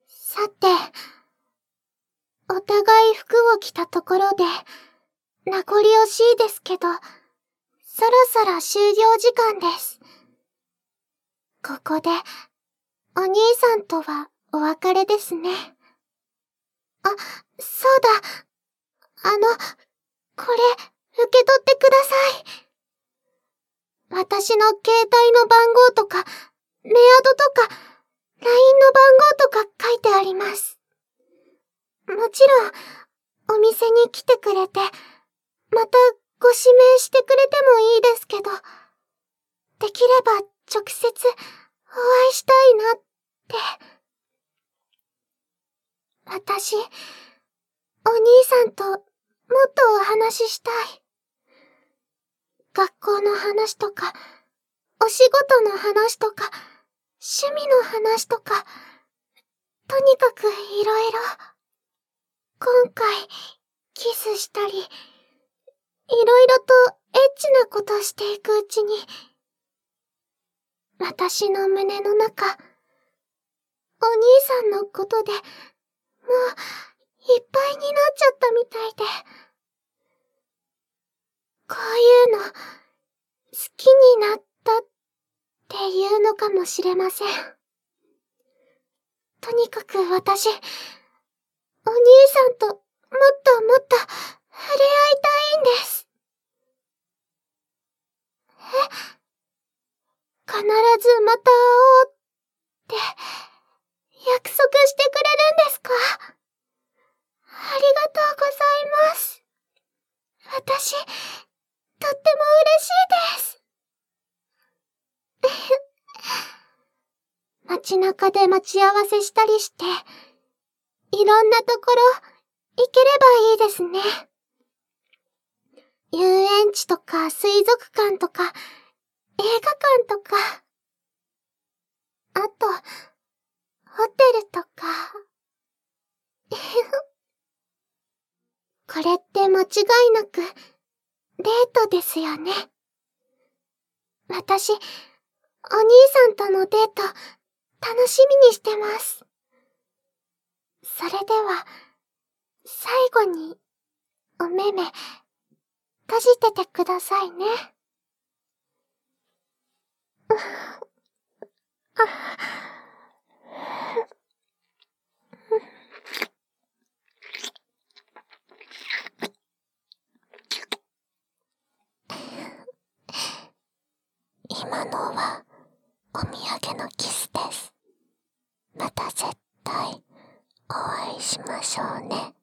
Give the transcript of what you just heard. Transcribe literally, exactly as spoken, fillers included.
さて、お互い服を着たところで、名残惜しいですけど、そろそろ終業時間です。ここで、お兄さんとはお別れですね。あ、そうだ。あの、これ、受け取ってください。私の携帯の番号とか、メアドとか、ライン の番号とか書いてあります。もちろん、お店に来てくれて、またご指名してくれてもいいですけど、できれば直接お会いしたいなって。私、お兄さんともっとお話ししたい。学校の話とか、お仕事の話とか、趣味の話とか、とにかくいろいろ。今回、キスしたり、いろいろとエッチなことしていくうちに、私の胸の中、お兄さんのことで、もう、いっぱいになっちゃったみたいで。こういうの、好きになったっていうのかもしれません。とにかく私、お兄さんともっともっと触れ合いたいんです。え？必ずまた会おうって約束してくれるんですか？ありがとうございます。私、とっても嬉しいです。街中で待ち合わせしたりして、いろんなところ行ければいいですね。遊園地とか水族館とか映画館とか、あと、ホテルとか。これって間違いなくデートですよね。私、お兄さんとのデート楽しみにしてます。それでは、最後にお目目閉じててくださいね。今のはお土産のキスです。また絶対お会いしましょうね。